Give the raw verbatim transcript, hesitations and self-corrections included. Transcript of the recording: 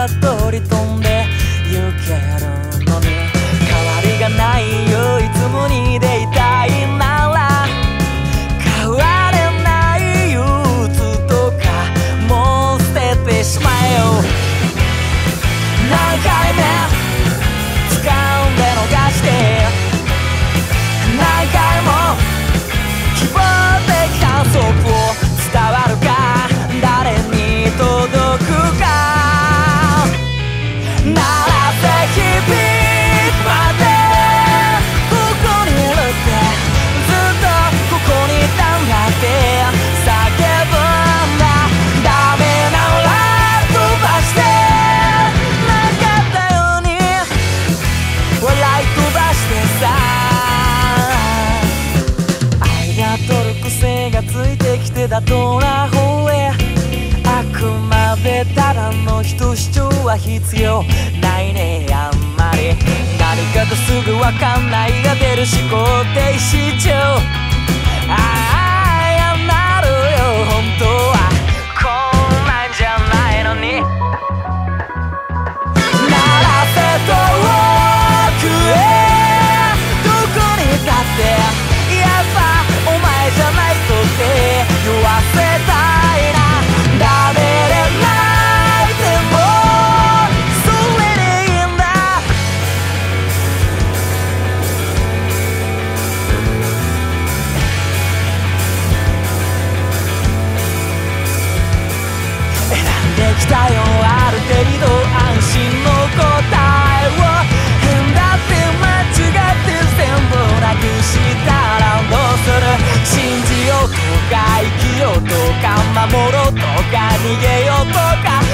った通り飛んで行けるのに変わりがない唯一無二でいたいなら変われない憂鬱とかもう捨ててしまえよ。何回目掴んで逃して何回も希望的観測を伝わるか誰に届くかならぜひビートまでここにいるってずっとここにいたんだって叫ぶんだ。ダメなら飛ばしてなかったように笑い飛ばしてさ愛が取る癖がついてきてだとなほれあくまでただの人主張は必要ないねあんまり何かとすぐわかんないが出る思考停止中ああやなるよ本当はこんなんじゃないのにならせ遠くへどこにだってやっぱお前じゃないとって言わせたいな。ダメで泣いてもそれでいいんだ。選んできたよある程度安心の答えを変だって間違って全部なくしたらどうする。信じようとか生きようとか守ろうとか逃げようとか